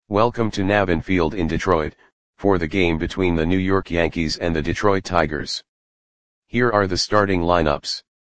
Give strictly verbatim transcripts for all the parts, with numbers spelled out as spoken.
Welcome to Navin Field in Detroit, for the game between the New York Yankees and the Detroit Tigers. Here are the starting lineups.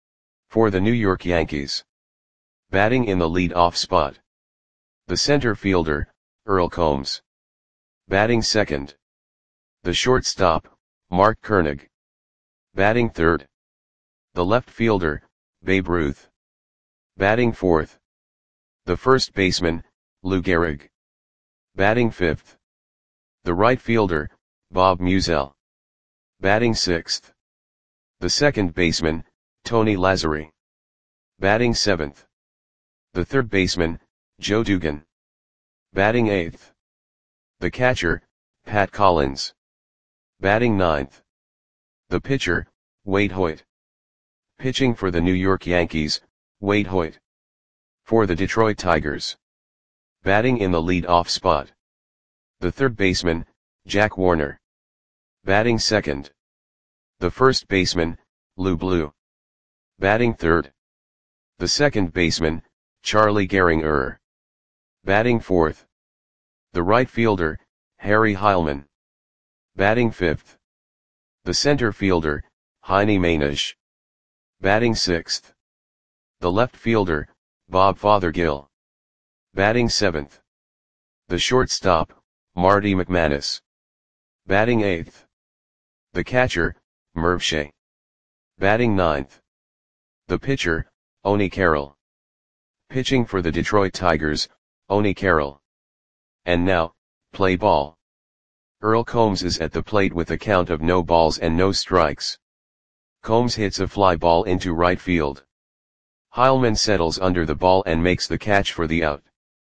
For the New York Yankees. Batting in the lead-off spot. The center fielder, Earl Combs. Batting second. The shortstop, Mark Koenig. Batting third. The left fielder, Babe Ruth. Batting fourth. The first baseman, Lou Gehrig. Batting fifth. The right fielder, Bob Meusel. Batting sixth. The second baseman, Tony Lazzeri. Batting seventh. The third baseman, Joe Dugan. Batting eighth. The catcher, Pat Collins. Batting ninth. The pitcher, Wade Hoyt. Pitching for the New York Yankees, Wade Hoyt. For the Detroit Tigers. Batting in the lead-off spot. The third baseman, Jack Warner. Batting second. The first baseman, Lou Blue. Batting third. The second baseman, Charlie Gehringer. Batting fourth. The right fielder, Harry Heilmann. Batting fifth. The center fielder, Heinie Mainisch. Batting sixth. The left fielder, Bob Fothergill. Batting seventh. The shortstop, Marty McManus. Batting eighth. The catcher, Merv Shea. Batting ninth. The pitcher, Oni Carroll. Pitching for the Detroit Tigers, Oni Carroll. And now, play ball. Earl Combs is at the plate with a count of no balls and no strikes. Combs hits a fly ball into right field. Heilmann settles under the ball and makes the catch for the out.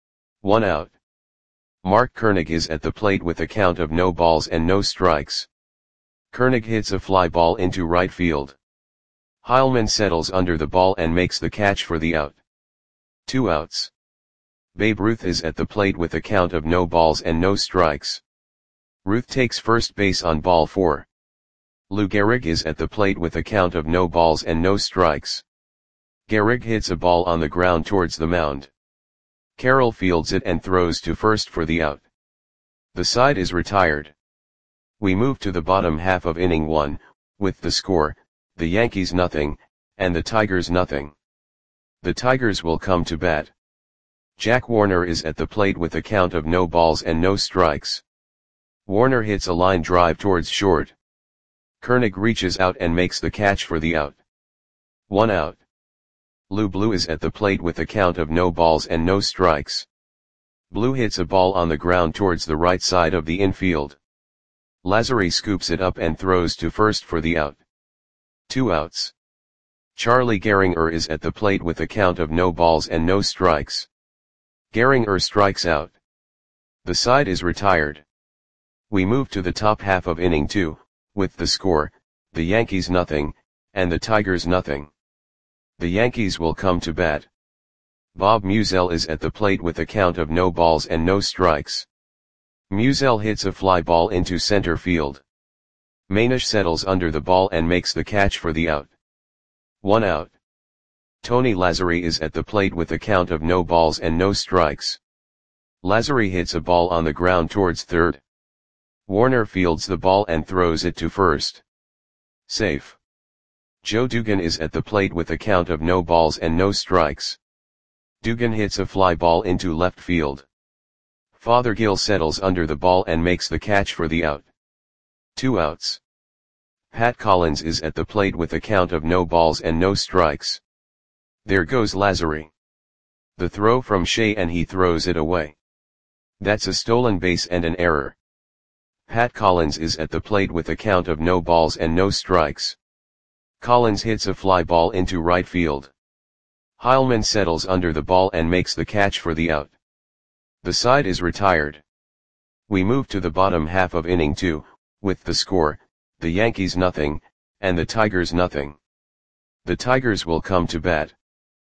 One out. Mark Koenig is at the plate with a count of no balls and no strikes. Koenig hits a fly ball into right field. Heilmann settles under the ball and makes the catch for the out. Two outs. Babe Ruth is at the plate with a count of no balls and no strikes. Ruth takes first base on ball four. Lou Gehrig is at the plate with a count of no balls and no strikes. Gehrig hits a ball on the ground towards the mound. Carroll fields it and throws to first for the out. The side is retired. We move to the bottom half of inning one, with the score, the Yankees nothing, and the Tigers nothing. The Tigers will come to bat. Jack Warner is at the plate with a count of no balls and no strikes. Warner hits a line drive towards short. Koenig reaches out and makes the catch for the out. One out. Lou Blue is at the plate with a count of no balls and no strikes. Blue hits a ball on the ground towards the right side of the infield. Lazzeri scoops it up and throws to first for the out. Two outs. Charlie Gehringer is at the plate with a count of no balls and no strikes. Gehringer strikes out. The side is retired. We move to the top half of inning two, with the score, the Yankees nothing, and the Tigers nothing. The Yankees will come to bat. Bob Meusel is at the plate with a count of no balls and no strikes. Meusel hits a fly ball into center field. Mainisch settles under the ball and makes the catch for the out. One out. Tony Lazzeri is at the plate with a count of no balls and no strikes. Lazzeri hits a ball on the ground towards third. Warner fields the ball and throws it to first. Safe. Joe Dugan is at the plate with a count of no balls and no strikes. Dugan hits a fly ball into left field. Fothergill settles under the ball and makes the catch for the out. Two outs. Pat Collins is at the plate with a count of no balls and no strikes. There goes Lazzeri. The throw from Shea and he throws it away. That's a stolen base and an error. Pat Collins is at the plate with a count of no balls and no strikes. Collins hits a fly ball into right field. Heilmann settles under the ball and makes the catch for the out. The side is retired. We move to the bottom half of inning two, with the score, the Yankees nothing, and the Tigers nothing. The Tigers will come to bat.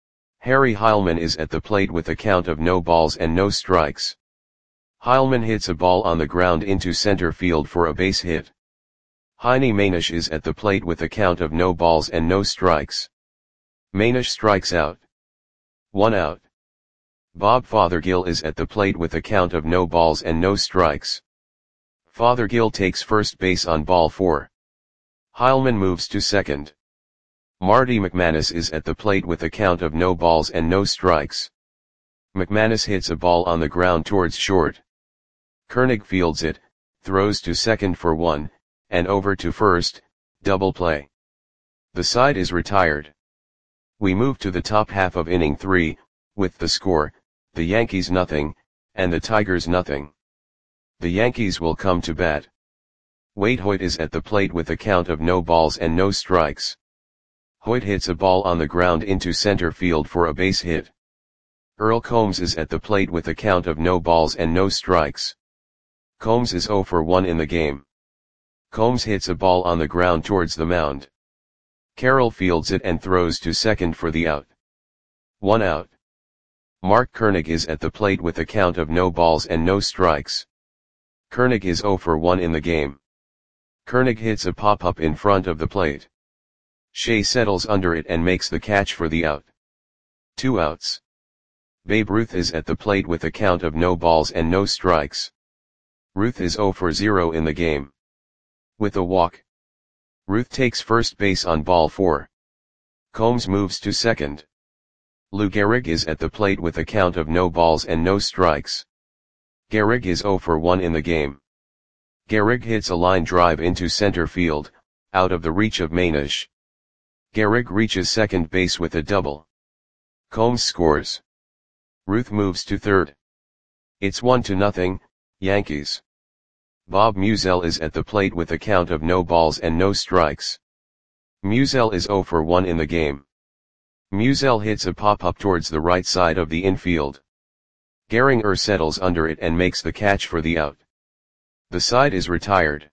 Harry Heilmann is at the plate with a count of no balls and no strikes. Heilmann hits a ball on the ground into center field for a base hit. Heinie Mainisch is at the plate with a count of no balls and no strikes. Mainisch strikes out. One out. Bob Fothergill is at the plate with a count of no balls and no strikes. Fothergill takes first base on ball four. Heilman moves to second. Marty McManus is at the plate with a count of no balls and no strikes. McManus hits a ball on the ground towards short. Koenig fields it, throws to second for one, and over to first, double play. The side is retired. We move to the top half of inning three, with the score, the Yankees nothing, and the Tigers nothing. The Yankees will come to bat. Wade Hoyt is at the plate with a count of no balls and no strikes. Hoyt hits a ball on the ground into center field for a base hit. Earl Combs is at the plate with a count of no balls and no strikes. Combs is oh for one in the game. Combs hits a ball on the ground towards the mound. Carroll fields it and throws to second for the out. One out. Mark Koenig is at the plate with a count of no balls and no strikes. Koenig is oh for one in the game. Koenig hits a pop-up in front of the plate. Shea settles under it and makes the catch for the out. Two outs. Babe Ruth is at the plate with a count of no balls and no strikes. Ruth is oh for zero in the game. With a walk. Ruth takes first base on ball four. Combs moves to second. Lou Gehrig is at the plate with a count of no balls and no strikes. Gehrig is oh for one in the game. Gehrig hits a line drive into center field, out of the reach of Manish. Gehrig reaches second base with a double. Combs scores. Ruth moves to third. It's one to nothing, Yankees. Bob Musial is at the plate with a count of no balls and no strikes. Musial is oh for one in the game. Musial hits a pop-up towards the right side of the infield. Gehringer settles under it and makes the catch for the out. The side is retired.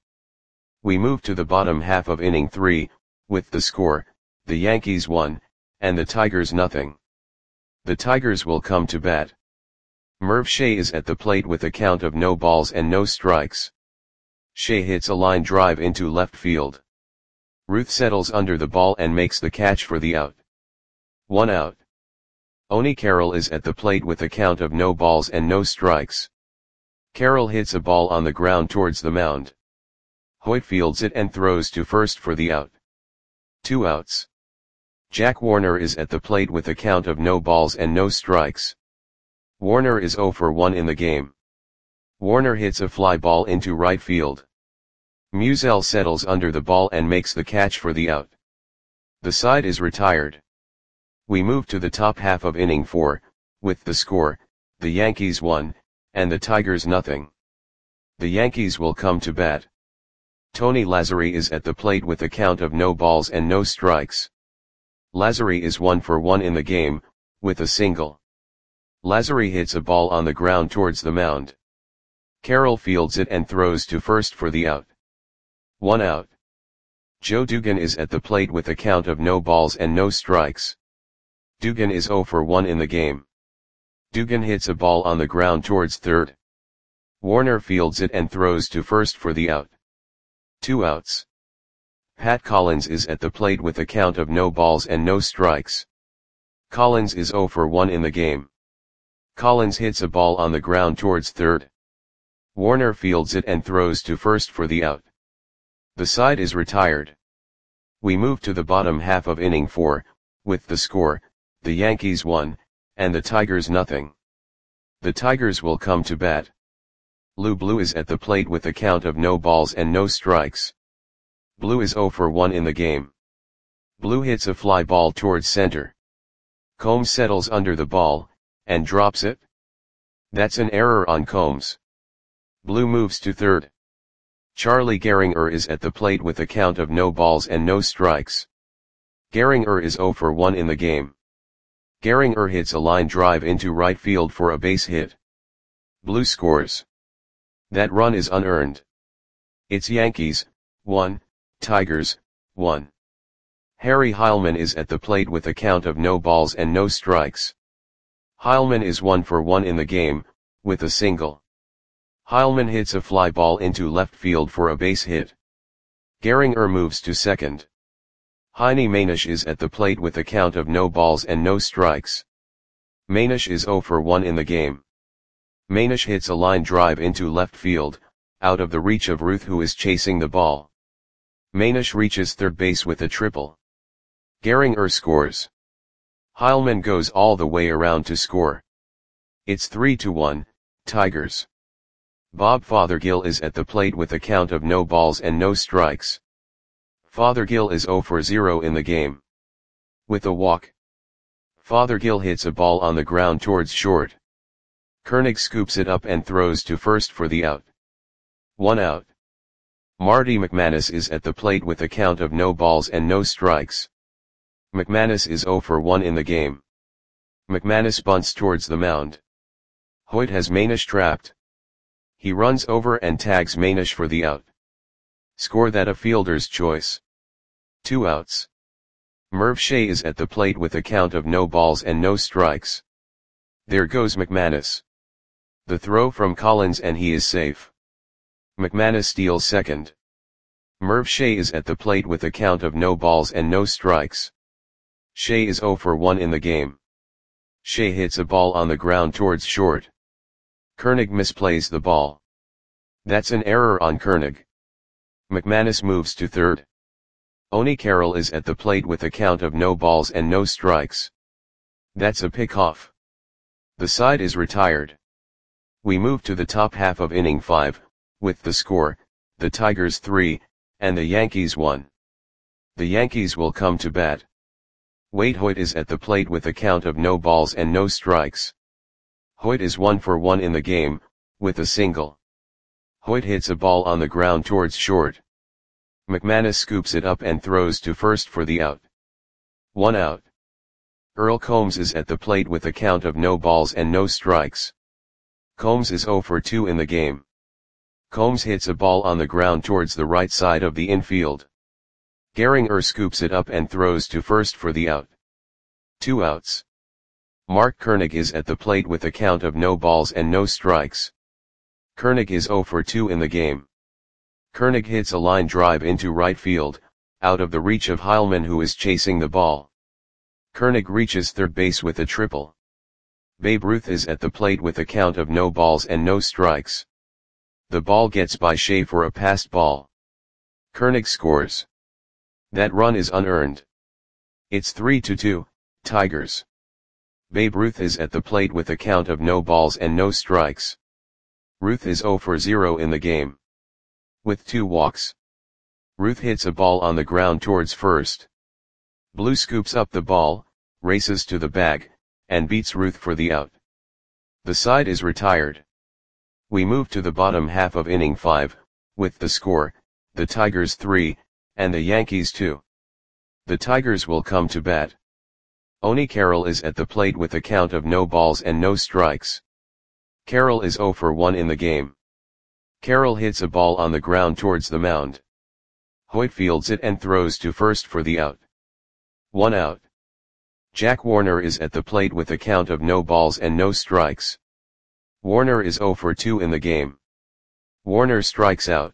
We move to the bottom half of inning three, with the score, the Yankees one, and the Tigers nothing. The Tigers will come to bat. Merv Shea is at the plate with a count of no balls and no strikes. Shea hits a line drive into left field. Ruth settles under the ball and makes the catch for the out. One out. Oni Carroll is at the plate with a count of no balls and no strikes. Carroll hits a ball on the ground towards the mound. Hoyt fields it and throws to first for the out. Two outs. Jack Warner is at the plate with a count of no balls and no strikes. Warner is oh for one in the game. Warner hits a fly ball into right field. Musial settles under the ball and makes the catch for the out. The side is retired. We move to the top half of inning four, with the score, the Yankees one, and the Tigers nothing. The Yankees will come to bat. Tony Lazzeri is at the plate with a count of no balls and no strikes. Lazzeri is one for one in the game, with a single. Lazzeri hits a ball on the ground towards the mound. Carroll fields it and throws to first for the out. One out. Joe Dugan is at the plate with a count of no balls and no strikes. Dugan is oh for one in the game. Dugan hits a ball on the ground towards third. Warner fields it and throws to first for the out. Two outs. Pat Collins is at the plate with a count of no balls and no strikes. Collins is oh for one in the game. Collins hits a ball on the ground towards third. Warner fields it and throws to first for the out. The side is retired. We move to the bottom half of inning four, with the score, the Yankees one, and the Tigers nothing. The Tigers will come to bat. Lou Blue is at the plate with a count of no balls and no strikes. Blue is oh for one in the game. Blue hits a fly ball towards center. Combs settles under the ball, and drops it. That's an error on Combs. Blue moves to third. Charlie Gehringer is at the plate with a count of no balls and no strikes. Gehringer is oh for one in the game. Gehringer hits a line drive into right field for a base hit. Blue scores. That run is unearned. It's Yankees, one, Tigers, one. Harry Heilman is at the plate with a count of no balls and no strikes. Heilman is one for one in the game, with a single. Heilman hits a fly ball into left field for a base hit. Gehringer moves to second. Heine Manish is at the plate with a count of no balls and no strikes. Manish is zero for one in the game. Manish hits a line drive into left field, out of the reach of Ruth, who is chasing the ball. Manish reaches third base with a triple. Gehringer scores. Heilmann goes all the way around to score. It's three to one, Tigers. Bob Fothergill is at the plate with a count of no balls and no strikes. Fothergill is zero for zero in the game. With a walk, Fothergill hits a ball on the ground towards short. Koenig scoops it up and throws to first for the out. One out. Marty McManus is at the plate with a count of no balls and no strikes. McManus is zero for one in the game. McManus bunts towards the mound. Hoyt has Manish trapped. He runs over and tags Manish for the out. Score that a fielder's choice. Two outs. Merv Shea is at the plate with a count of no balls and no strikes. There goes McManus. The throw from Collins and he is safe. McManus steals second. Merv Shea is at the plate with a count of no balls and no strikes. Shea is zero for one in the game. Shea hits a ball on the ground towards short. Koenig misplays the ball. That's an error on Koenig. McManus moves to third. Oni Carroll is at the plate with a count of no balls and no strikes. That's a pickoff. The side is retired. We move to the top half of inning five, with the score, the Tigers three, and the Yankees one. The Yankees will come to bat. Wade Hoyt is at the plate with a count of no balls and no strikes. Hoyt is one for one in the game, with a single. Hoyt hits a ball on the ground towards short. McManus scoops it up and throws to first for the out. One out. Earl Combs is at the plate with a count of no balls and no strikes. Combs is zero for two in the game. Combs hits a ball on the ground towards the right side of the infield. Gehringer scoops it up and throws to first for the out. Two outs. Mark Koenig is at the plate with a count of no balls and no strikes. Koenig is zero for two in the game. Koenig hits a line drive into right field, out of the reach of Heilmann, who is chasing the ball. Koenig reaches third base with a triple. Babe Ruth is at the plate with a count of no balls and no strikes. The ball gets by Shea for a passed ball. Koenig scores. That run is unearned. It's three to two, Tigers. Babe Ruth is at the plate with a count of no balls and no strikes. Ruth is zero for zero in the game. With two walks, Ruth hits a ball on the ground towards first. Blue scoops up the ball, races to the bag, and beats Ruth for the out. The side is retired. We move to the bottom half of inning five, with the score, the Tigers three, and the Yankees two. The Tigers will come to bat. Oni Carroll is at the plate with a count of no balls and no strikes. Carroll is zero for one in the game. Carroll hits a ball on the ground towards the mound. Hoyt fields it and throws to first for the out. One out. Jack Warner is at the plate with a count of no balls and no strikes. Warner is zero for two in the game. Warner strikes out.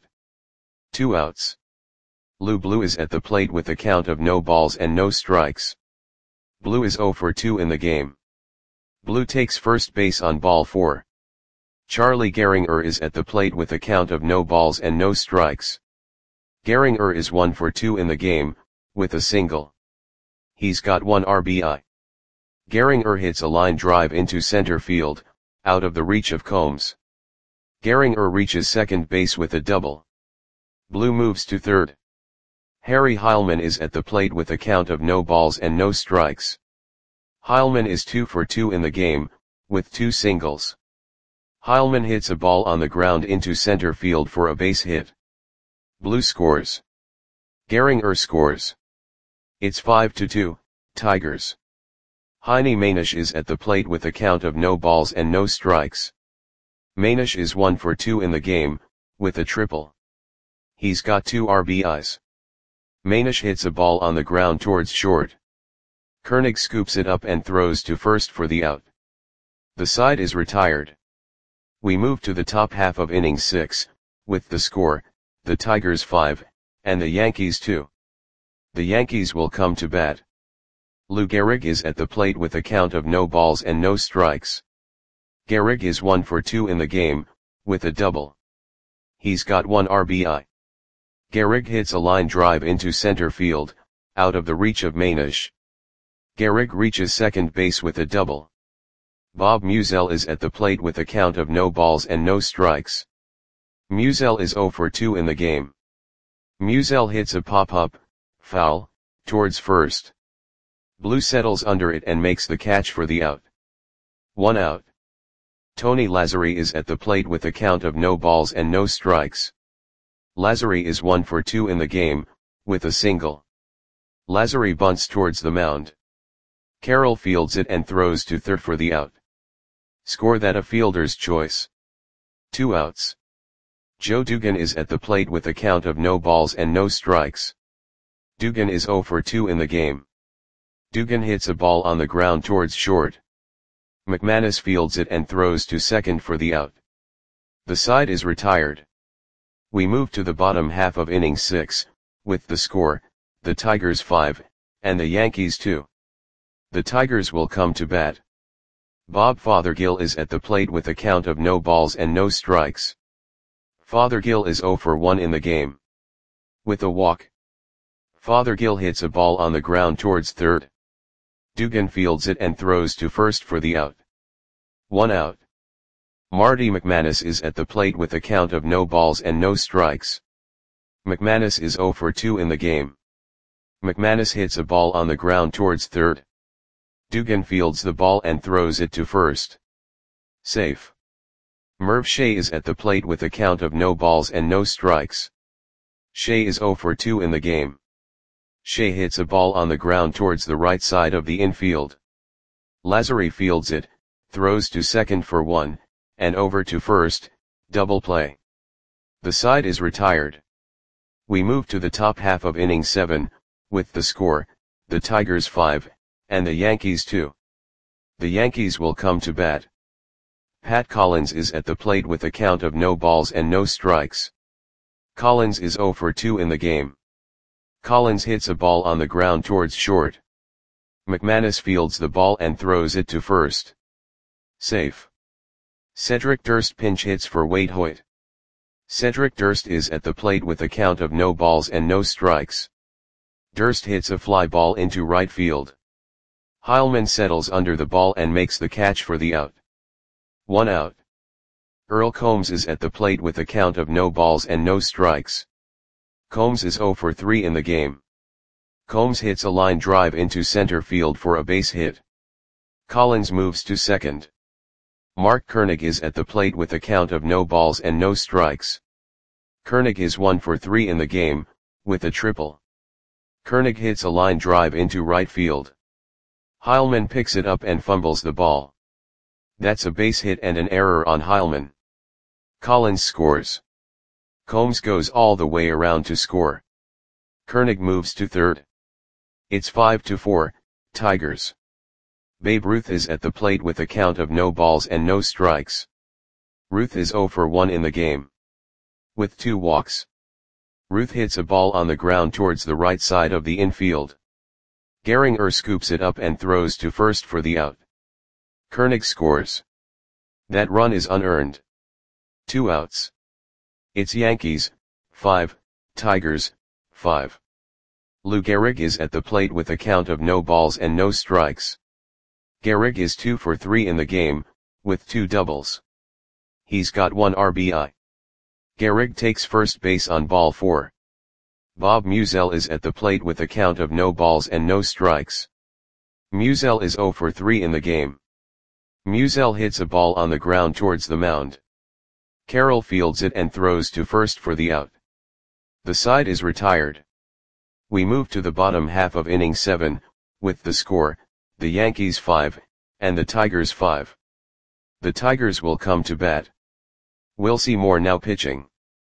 Two outs. Lou Blue is at the plate with a count of no balls and no strikes. Blue is zero for two in the game. Blue takes first base on ball four. Charlie Gehringer is at the plate with a count of no balls and no strikes. Gehringer is one for two in the game, with a single. He's got one R B I. Gehringer hits a line drive into center field, out of the reach of Combs. Gehringer reaches second base with a double. Blue moves to third. Harry Heilmann is at the plate with a count of no balls and no strikes. Heilmann is two for two in the game, with two singles. Heilmann hits a ball on the ground into center field for a base hit. Blue scores. Gehringer scores. It's five to two, Tigers. Heine Manish is at the plate with a count of no balls and no strikes. Manish is one for two in the game, with a triple. He's got two R B Is. Manish hits a ball on the ground towards short. Koenig scoops it up and throws to first for the out. The side is retired. We move to the top half of inning six, with the score, the Tigers five, and the Yankees two. The Yankees will come to bat. Lou Gehrig is at the plate with a count of no balls and no strikes. Gehrig is one for two in the game, with a double. He's got one R B I. Gehrig hits a line drive into center field, out of the reach of Manish. Gehrig reaches second base with a double. Bob Meusel is at the plate with a count of no balls and no strikes. Meusel is zero for two in the game. Meusel hits a pop-up, foul, towards first. Blue settles under it and makes the catch for the out. One out. Tony Lazzeri is at the plate with a count of no balls and no strikes. Lazzeri is one for two in the game, with a single. Lazzeri bunts towards the mound. Carroll fields it and throws to third for the out. Score that a fielder's choice. Two outs. Joe Dugan is at the plate with a count of no balls and no strikes. Dugan is zero for two in the game. Dugan hits a ball on the ground towards short. McManus fields it and throws to second for the out. The side is retired. We move to the bottom half of inning six, with the score, the Tigers five, and the Yankees two. The Tigers will come to bat. Bob Fothergill is at the plate with a count of no balls and no strikes. Fothergill is zero for one in the game. With a walk. Fothergill hits a ball on the ground towards third. Dugan fields it and throws to first for the out. One out. Marty McManus is at the plate with a count of no balls and no strikes. McManus is zero for two in the game. McManus hits a ball on the ground towards third. Dugan fields the ball and throws it to first. Safe. Merv Shea is at the plate with a count of no balls and no strikes. Shea is zero for two in the game. Shea hits a ball on the ground towards the right side of the infield. Lazzeri fields it, throws to second for one, and over to first, double play. The side is retired. We move to the top half of inning seven, with the score, the Tigers five, and the Yankees two. The Yankees will come to bat. Pat Collins is at the plate with a count of no balls and no strikes. Collins is zero for two in the game. Collins hits a ball on the ground towards short. McManus fields the ball and throws it to first. Safe. Cedric Durst pinch hits for Wade Hoyt. Cedric Durst is at the plate with a count of no balls and no strikes. Durst hits a fly ball into right field. Heilman settles under the ball and makes the catch for the out. One out. Earl Combs is at the plate with a count of no balls and no strikes. Combs is zero for three in the game. Combs hits a line drive into center field for a base hit. Collins moves to second. Mark Koenig is at the plate with a count of no balls and no strikes. Koenig is one for three in the game, with a triple. Koenig hits a line drive into right field. Heilman picks it up and fumbles the ball. That's a base hit and an error on Heilman. Collins scores. Combs goes all the way around to score. Koenig moves to third. It's five to four, Tigers. Babe Ruth is at the plate with a count of no balls and no strikes. Ruth is zero for one in the game. With two walks. Ruth hits a ball on the ground towards the right side of the infield. Gehringer scoops it up and throws to first for the out. Koenig scores. That run is unearned. Two outs. It's Yankees, five, Tigers, five. Lou Gehrig is at the plate with a count of no balls and no strikes. Gehrig is two for three in the game, with two doubles. He's got one R B I. Gehrig takes first base on ball four. Bob Meusel is at the plate with a count of no balls and no strikes. Meusel is zero for three in the game. Meusel hits a ball on the ground towards the mound. Carroll fields it and throws to first for the out. The side is retired. We move to the bottom half of inning seven, with the score, the Yankees five, and the Tigers five. The Tigers will come to bat. Wilcie Moore now pitching.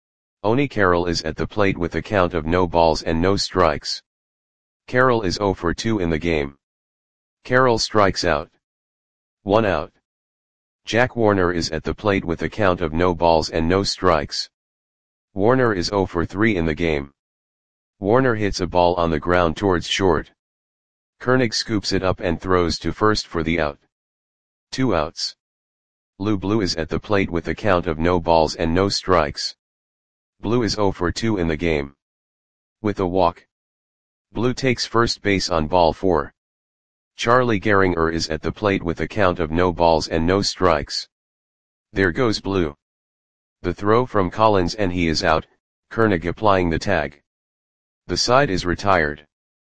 Oni Carroll is at the plate with a count of no balls and no strikes. Carroll is zero for two in the game. Carroll strikes out. One out. Jack Warner is at the plate with a count of no balls and no strikes. Warner is zero for three in the game. Warner hits a ball on the ground towards short. Koenig scoops it up and throws to first for the out. Two outs. Lou Blue is at the plate with a count of no balls and no strikes. Blue is oh for two in the game. With a walk. Blue takes first base on ball four. Charlie Gehringer is at the plate with a count of no balls and no strikes. There goes Blue. The throw from Collins and he is out, Koenig applying the tag. The side is retired.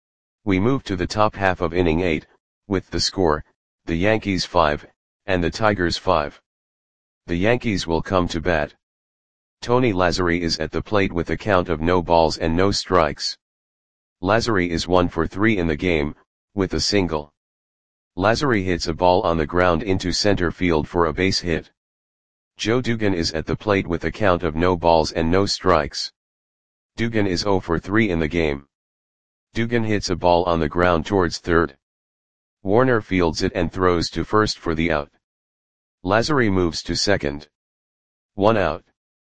We move to the top half of inning eight, with the score, the Yankees five, and the Tigers five. The Yankees will come to bat. Tony Lazzeri is at the plate with a count of no balls and no strikes. Lazzeri is one for three in the game, with a single. Lazzeri hits a ball on the ground into center field for a base hit. Joe Dugan is at the plate with a count of no balls and no strikes. Dugan is oh for three in the game. Dugan hits a ball on the ground towards third. Warner fields it and throws to first for the out. Lazzeri moves to second. One out.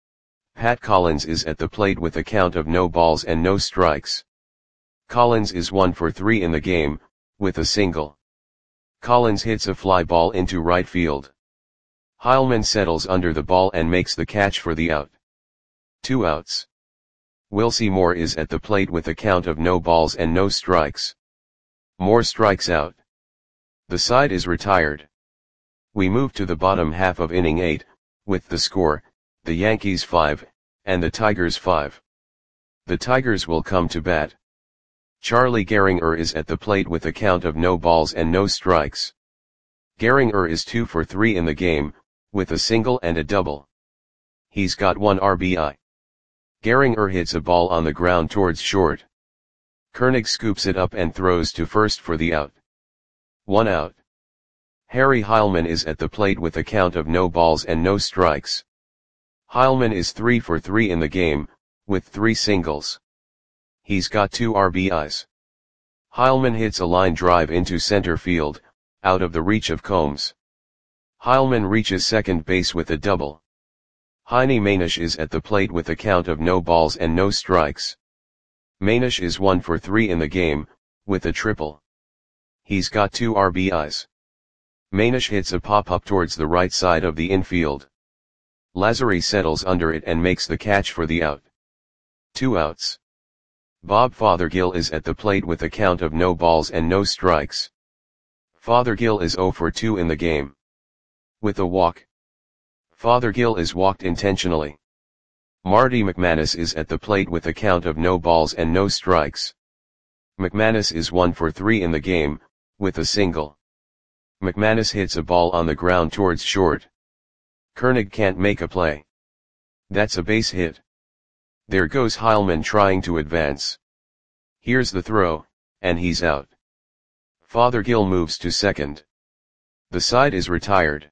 Pat Collins is at the plate with a count of no balls and no strikes. Collins is one for three in the game, with a single. Collins hits a fly ball into right field. Heilmann settles under the ball and makes the catch for the out. Two outs. Wilcie Moore is at the plate with a count of no balls and no strikes. Moore strikes out. The side is retired. We move to the bottom half of inning eight, with the score, the Yankees five, and the Tigers five. The Tigers will come to bat. Charlie Gehringer is at the plate with a count of no balls and no strikes. Gehringer is two for three in the game, with a single and a double. He's got one R B I. Gehringer hits a ball on the ground towards short. Koenig scoops it up and throws to first for the out. One out. Harry Heilmann is at the plate with a count of no balls and no strikes. Heilmann is three for three in the game, with three singles. He's got two R B Is. Heilmann hits a line drive into center field, out of the reach of Combs. Heilmann reaches second base with a double. Heine Manish is at the plate with a count of no balls and no strikes. Manish is one for three in the game, with a triple. He's got two R B Is. Manish hits a pop-up towards the right side of the infield. Lazzeri settles under it and makes the catch for the out. Two outs. Bob Fothergill is at the plate with a count of no balls and no strikes. Fothergill is oh for two in the game. With a walk. Fothergill is walked intentionally. Marty McManus is at the plate with a count of no balls and no strikes. McManus is one for three in the game, with a single. McManus hits a ball on the ground towards short. Koenig can't make a play. That's a base hit. There goes Heilmann trying to advance. Here's the throw, and he's out. Fothergill moves to second. The side is retired.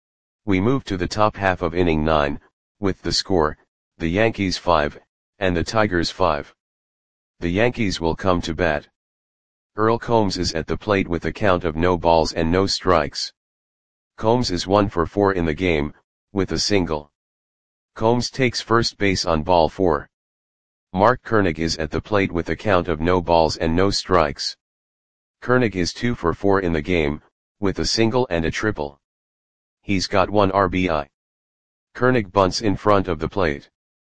We move to the top half of inning nine, with the score, the Yankees five, and the Tigers five. The Yankees will come to bat. Earl Combs is at the plate with a count of no balls and no strikes. Combs is one for four in the game, with a single. Combs takes first base on ball four. Mark Koenig is at the plate with a count of no balls and no strikes. Koenig is two for four in the game, with a single and a triple. He's got one R B I. Koenig bunts in front of the plate.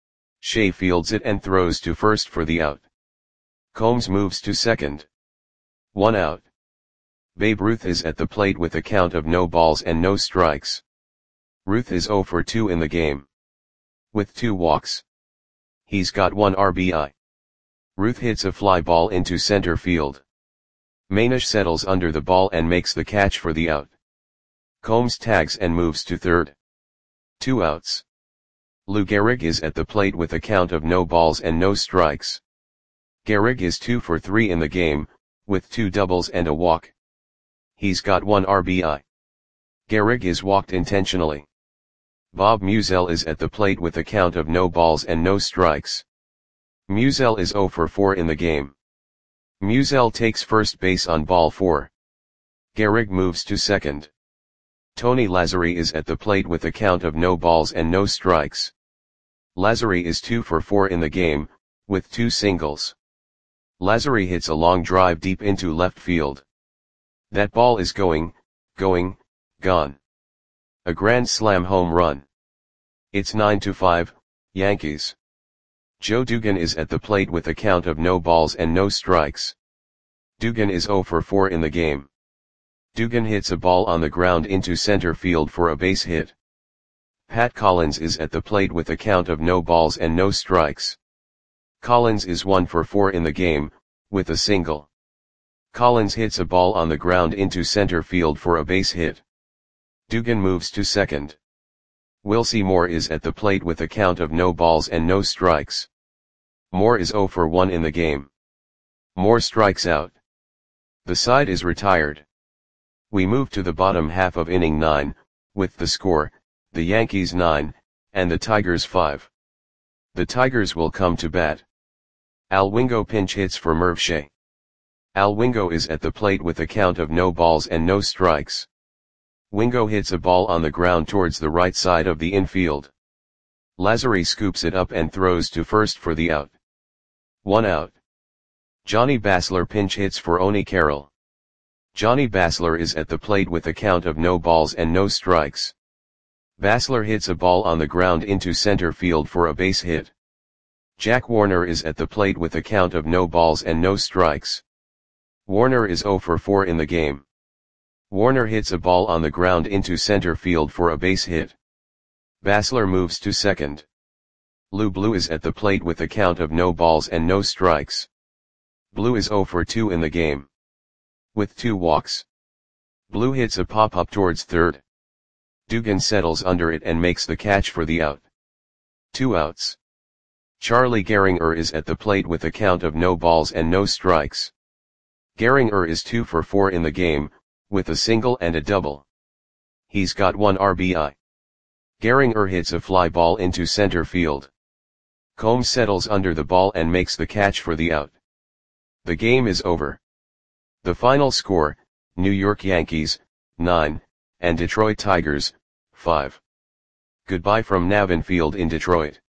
Shea fields it and throws to first for the out. Combs moves to second. One out. Babe Ruth is at the plate with a count of no balls and no strikes. Ruth is oh for two in the game. With two walks. He's got one R B I. Ruth hits a fly ball into center field. Manish settles under the ball and makes the catch for the out. Combs tags and moves to third. Two outs. Lou Gehrig is at the plate with a count of no balls and no strikes. Gehrig is two for three in the game, with two doubles and a walk. He's got one R B I. Gehrig is walked intentionally. Bob Musial is at the plate with a count of no balls and no strikes. Musial is oh for four in the game. Musial takes first base on ball four. Gehrig moves to second. Tony Lazzeri is at the plate with a count of no balls and no strikes. Lazzeri is two for four in the game, with two singles. Lazzeri hits a long drive deep into left field. That ball is going, going, gone. A grand slam home run. It's nine to five, Yankees. Joe Dugan is at the plate with a count of no balls and no strikes. Dugan is zero for four in the game. Dugan hits a ball on the ground into center field for a base hit. Pat Collins is at the plate with a count of no balls and no strikes. Collins is one for four in the game, with a single. Collins hits a ball on the ground into center field for a base hit. Dugan moves to second. Wilcie Moore is at the plate with a count of no balls and no strikes. Moore is zero for one in the game. Moore strikes out. The side is retired. We move to the bottom half of inning nine, with the score, the Yankees nine, and the Tigers five. The Tigers will come to bat. Al Wingo pinch hits for Merv Shea. Al Wingo is at the plate with a count of no balls and no strikes. Wingo hits a ball on the ground towards the right side of the infield. Lazzari scoops it up and throws to first for the out. One out. Johnny Basler pinch hits for Oni Carroll. Johnny Basler is at the plate with a count of no balls and no strikes. Basler hits a ball on the ground into center field for a base hit. Jack Warner is at the plate with a count of no balls and no strikes. Warner is zero for four in the game. Warner hits a ball on the ground into center field for a base hit. Basler moves to second. Lou Blue is at the plate with a count of no balls and no strikes. Blue is zero for two in the game. With two walks. Blue hits a pop-up towards third. Dugan settles under it and makes the catch for the out. Two outs. Charlie Gehringer is at the plate with a count of no balls and no strikes. Gehringer is two for four in the game, with a single and a double. He's got one R B I. Gehringer hits a fly ball into center field. Combs settles under the ball and makes the catch for the out. The game is over. The final score, New York Yankees, nine, and Detroit Tigers, five. Goodbye from Navin Field in Detroit.